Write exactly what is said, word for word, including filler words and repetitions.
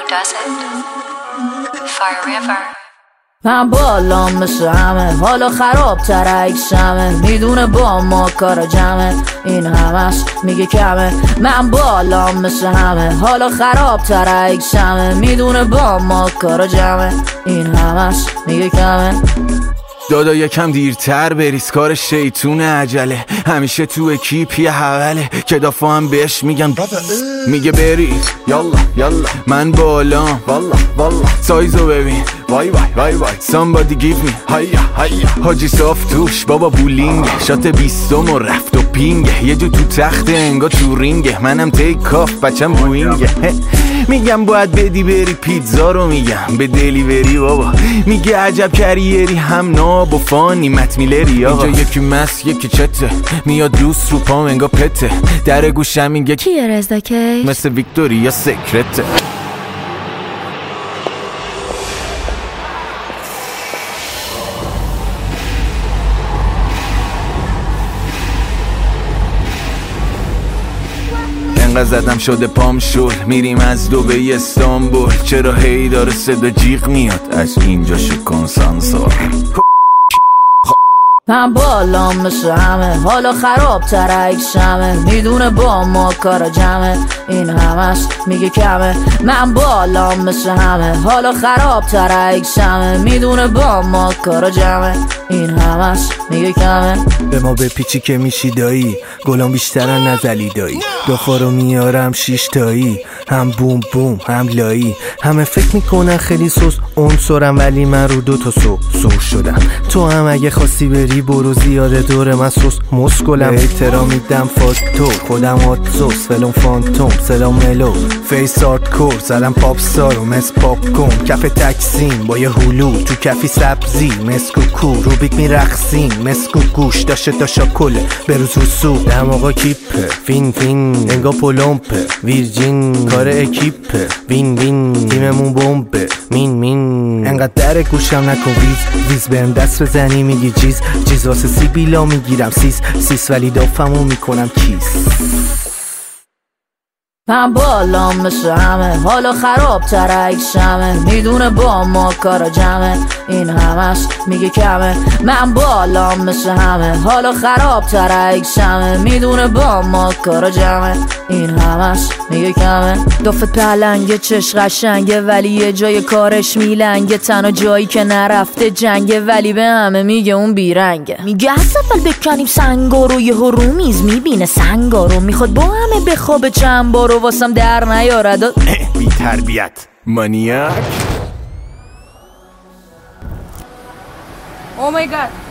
does it? Fire River. من بالام مثل همه، حالا خراب تر شمه، میدونه با ما کار جمعه، این همش میگه کمه. من بالام مثل همه، حالا خراب تر شمه، میدونه با ما کار جمعه، این همش میگه کمه. دادا یکم دیرتر بریز، کار شیطون عجله، همیشه تو اکیپ یه حوله، که دافا هم بهش میگم میگه بریز یالا یالا. من بالام والا والا، سایزو ببین وای وای وای وای. somebody give me هیا هیا. حاجی صاف توش بابا بولینگه، شات بیستم و رفت و پینگه، یه جو تو تخت انگا تو رینگه، منم تیک کاف بچم بوینگه. میگم باید بدی بری پیتزا رو، میگم به دلیوری بابا، میگه عجب کریری هم ناب و فانی متمیلری. آقا اینجا یکی مس یکی چته، میاد دوست رو پام انگا پته، در گوشم میگه کیه رزا کی؟ مثل ویکتوریا سکرته. انقدر زدم شده پام شل، میریم از دبی استانبول، چرا هی داره صدا جیغ میاد از اینجا شکن سانسور. من بالام مثل همه، حالا خراب تر شمه، میدونه با ما کار جمعه، این همش میگه کمه. من بالام مثل همه، حالا خراب تر شمه، میدونه با ما کار جمعه، این همش میگه کمه. به ما به پیچی که میشی دایی، گلام بیشترن نزلی دایی، دافا رو میارم شیش تایی، هم بوم بوم هم لایی، همه فکر میکنن خیلی سوس اونسورم، ولی من رو دو تا سو سو شدم. تو هم اگه خواستی بری برو، زیاده دور من سوس مسکلم، احترام میدم فاکتور، خودم آت سوس فلون فانتوم، سلام ملو فیس آرت کور، زدم پاپ ستارو مس پاپ کن، کف تکسیم با یه هلو، تو کفی سبزی مسکو کور، روبیک میرقصیم مسکو گوش داشته تا شاکله، بروز رو سو دم آقا کیپه، فین فین انگا پولومپه، ویرجین کار اکیپه، وین وین تیممون بمبه، مین مین انقدر در گوشم نکن ویز ویز، برم دست بزنی میگی جیز جیز، واسه سی بیلا میگیرم سیس سیس، ولی دافمو میکنم کیس. من بالام مثل همه، حالا خراب تر شمه، میدونه با ما کار جمعه، این همش میگه کمه. من بالام مثل همه، حالا خراب تر شمه، میدونه با ما کار جمعه، این همش میگه کمه. دافت پلنگه چش قشنگه، ولی یه جای کارش میلنگه، تنها جایی که نرفته جنگه، ولی به همه میگه اون بیرنگه. میگه از اول بکنیم سنگا رو، یه رو میز میبینه سنگا رو، میخواد با همه بخوابه چند بارو، واسم در نیارد بی تربیت مانیاک. Oh my god.